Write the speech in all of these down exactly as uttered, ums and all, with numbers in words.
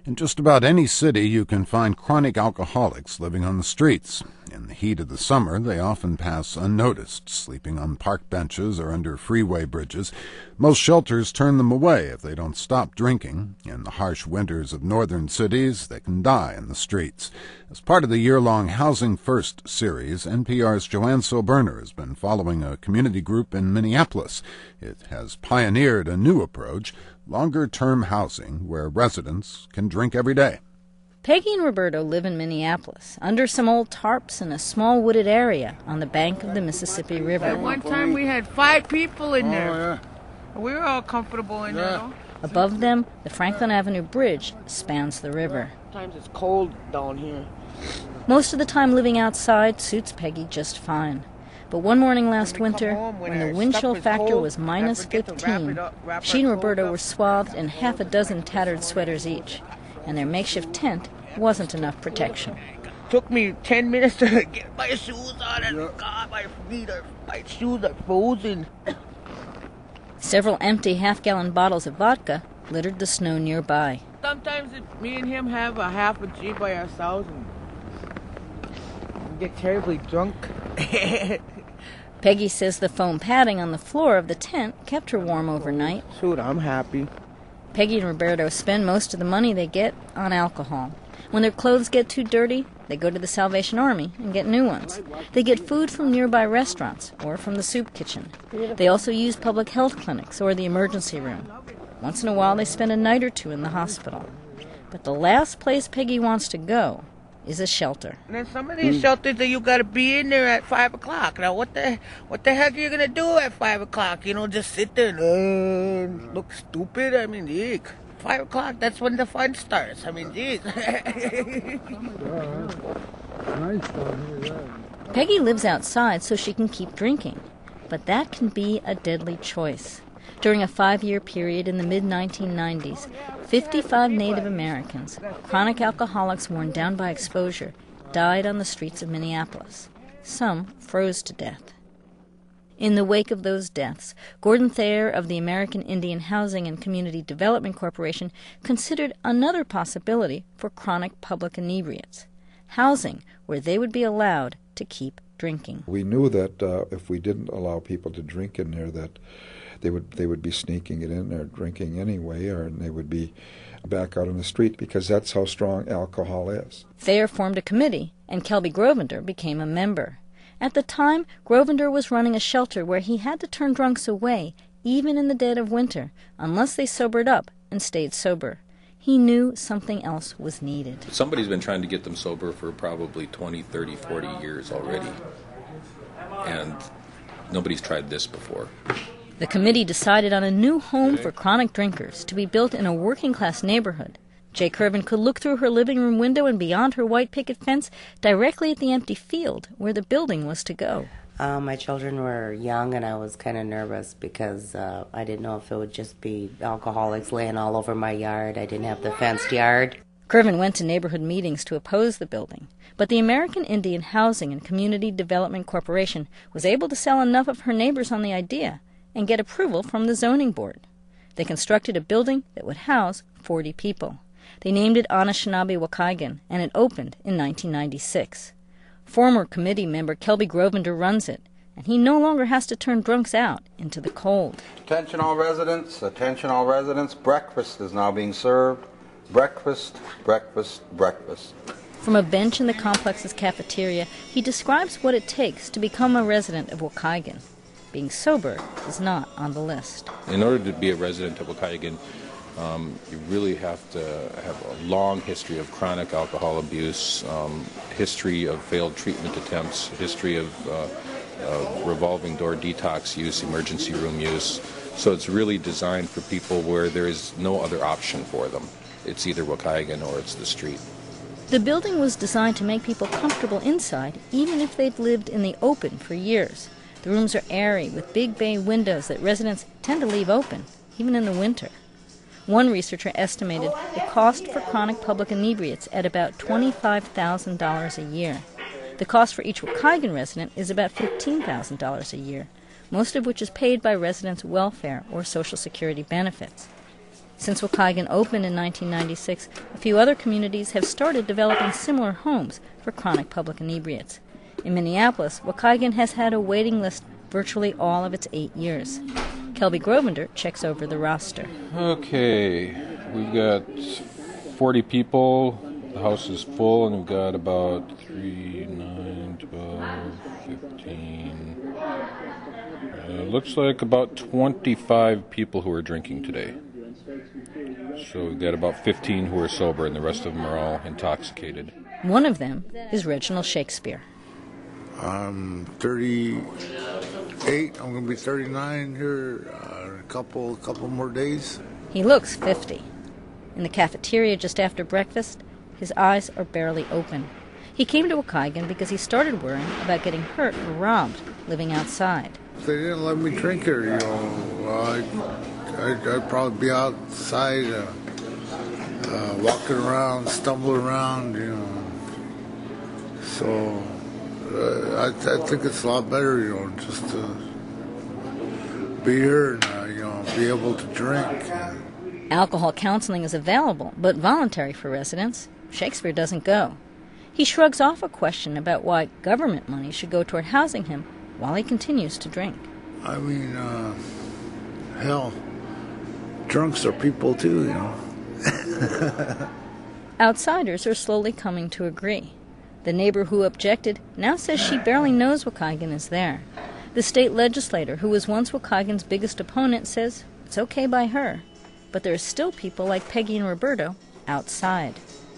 In just about any city, you can find chronic alcoholics living on the streets. In the heat of the summer, they often pass unnoticed, sleeping on park benches or under freeway bridges. Most shelters turn them away if they don't stop drinking. In the harsh winters of northern cities, they can die in the streets. As part of the year-long Housing First series, N P R's Joanne Soberner has been following a community group in Minneapolis. It has pioneered a new approach, longer-term housing, where residents can drink every day. Peggy and Roberto live in Minneapolis, under some old tarps in a small wooded area on the bank of the Mississippi River. At one time we had five people in there. Oh, yeah. We were all comfortable in yeah. there. No? Above them, the Franklin Avenue Bridge spans the river. Sometimes it's cold down here. Most of the time living outside suits Peggy just fine. But one morning last winter, home, when, when the wind chill factor cold, was minus fifteen, up, she and Roberto were swathed in half a dozen tattered sweaters each, and their makeshift tent wasn't enough protection. Took me ten minutes to get my shoes on, and yeah. God, my feet are, my shoes are frozen. Several empty half-gallon bottles of vodka littered the snow nearby. Sometimes it, me and him have a half a G by ourselves and get terribly drunk. Peggy says the foam padding on the floor of the tent kept her warm overnight. Shoot, I'm happy. Peggy and Roberto spend most of the money they get on alcohol. When their clothes get too dirty, they go to the Salvation Army and get new ones. They get food from nearby restaurants or from the soup kitchen. They also use public health clinics or the emergency room. Once in a while, they spend a night or two in the hospital. But the last place Peggy wants to go is a shelter. And there's some of these mm. shelters that you got to be in there at five o'clock. Now, what the what the heck are you gonna do at five o'clock? You know, just sit there and uh, look stupid. I mean, eek. Five o'clock. That's when the fun starts. I mean, geez. Peggy lives outside so she can keep drinking, but that can be a deadly choice. During a five-year period in the mid nineteen nineties, fifty-five Native Americans, chronic alcoholics worn down by exposure, died on the streets of Minneapolis. Some froze to death. In the wake of those deaths, Gordon Thayer of the American Indian Housing and Community Development Corporation considered another possibility for chronic public inebriates, housing where they would be allowed to keep drinking. We knew that uh, if we didn't allow people to drink in there, that they would they would be sneaking it in there, drinking anyway, or and they would be back out on the street, because that's how strong alcohol is. Thayer formed a committee, and Kelby Grovender became a member. At the time, Grovender was running a shelter where he had to turn drunks away, even in the dead of winter, unless they sobered up and stayed sober. He knew something else was needed. Somebody's been trying to get them sober for probably twenty, thirty, forty years already, and nobody's tried this before. The committee decided on a new home for chronic drinkers to be built in a working-class neighborhood. Jay Curvin could look through her living room window and beyond her white picket fence directly at the empty field where the building was to go. Uh, my children were young, and I was kind of nervous because uh, I didn't know if it would just be alcoholics laying all over my yard. I didn't have the fenced yard. Curvin went to neighborhood meetings to oppose the building, but the American Indian Housing and Community Development Corporation was able to sell enough of her neighbors on the idea and get approval from the zoning board. They constructed a building that would house forty people. They named it Anishinaabe Waukegan, and it opened in nineteen ninety-six. Former committee member Kelby Grovender runs it, and he no longer has to turn drunks out into the cold. Attention all residents, attention all residents, breakfast is now being served. Breakfast, breakfast, breakfast. From a bench in the complex's cafeteria, he describes what it takes to become a resident of Waukegan. Being sober is not on the list. In order to be a resident of Waukegan, um, you really have to have a long history of chronic alcohol abuse, um, history of failed treatment attempts, history of uh, uh, revolving door detox use, emergency room use. So it's really designed for people where there is no other option for them. It's either Waukegan or it's the street. The building was designed to make people comfortable inside, even if they'd lived in the open for years. The rooms are airy, with big bay windows that residents tend to leave open, even in the winter. One researcher estimated the cost for chronic public inebriates at about twenty-five thousand dollars a year. The cost for each Waukegan resident is about fifteen thousand dollars a year, most of which is paid by residents' welfare or Social Security benefits. Since Waukegan opened in nineteen ninety-six, a few other communities have started developing similar homes for chronic public inebriates. In Minneapolis, Waukegan has had a waiting list virtually all of its eight years. Kelby Grovender checks over the roster. Okay, we've got forty people. The house is full, and we've got about three, nine, twelve, fifteen. Uh, looks like about twenty-five people who are drinking today. So we've got about fifteen who are sober, and the rest of them are all intoxicated. One of them is Reginald Shakespeare. I'm thirty-eight. I'm going to be thirty-nine here uh, in a couple, couple more days. He looks fifty. In the cafeteria just after breakfast, his eyes are barely open. He came to Waukegan because he started worrying about getting hurt or robbed living outside. If they didn't let me drink here, you know, uh, I'd, I'd, I'd probably be outside uh, uh, walking around, stumbling around, you know. So uh, I, I think it's a lot better, you know, just to be here and, uh, you know, be able to drink. Alcohol counseling is available, but voluntary for residents. Shakespeare doesn't go. He shrugs off a question about why government money should go toward housing him while he continues to drink. I mean, uh, hell, drunks are people too, you know. Outsiders are slowly coming to agree. The neighbor who objected now says she barely knows Waukegan is there. The state legislator, who was once Waukegan's biggest opponent, says it's okay by her. But there are still people like Peggy and Roberto outside.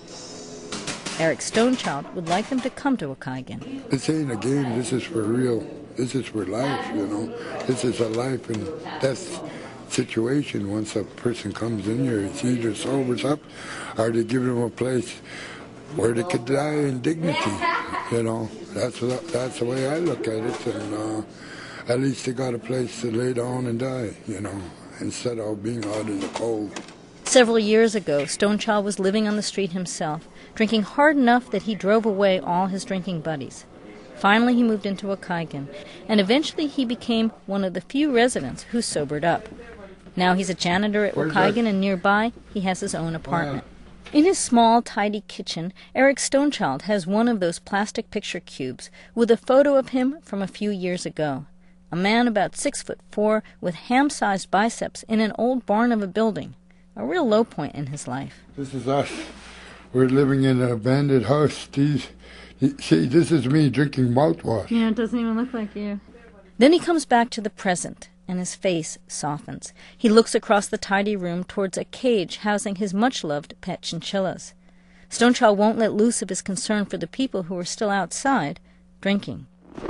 Eric Stonechild would like them to come to Waukegan. This ain't a game. This is for real. This is for life, you know. This is a life and death situation. Once a person comes in here, it's either sobers up or they give them a place where they could die in dignity, you know. That's what, that's the way I look at it. And uh, at least they got a place to lay down and die, you know, instead of being out in the cold. Several years ago, Stonechild was living on the street himself, drinking hard enough that he drove away all his drinking buddies. Finally, he moved into Waukegan, and eventually he became one of the few residents who sobered up. Now he's a janitor at Waukegan, and nearby he has his own apartment. In his small, tidy kitchen, Eric Stonechild has one of those plastic picture cubes with a photo of him from a few years ago. A man about six foot four with ham-sized biceps in an old barn of a building. A real low point in his life. This is us. We're living in an abandoned house. These, see, this is me drinking mouthwash. Yeah, it doesn't even look like you. Then he comes back to the present, and his face softens. He looks across the tidy room towards a cage housing his much-loved pet chinchillas. Stonechild won't let loose of his concern for the people who are still outside, drinking.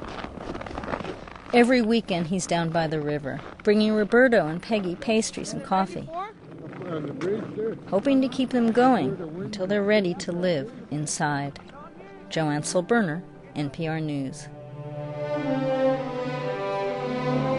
Every weekend he's down by the river, bringing Roberto and Peggy pastries and coffee, hoping to keep them going until they're ready to live inside. Joanne Solberner, N P R News.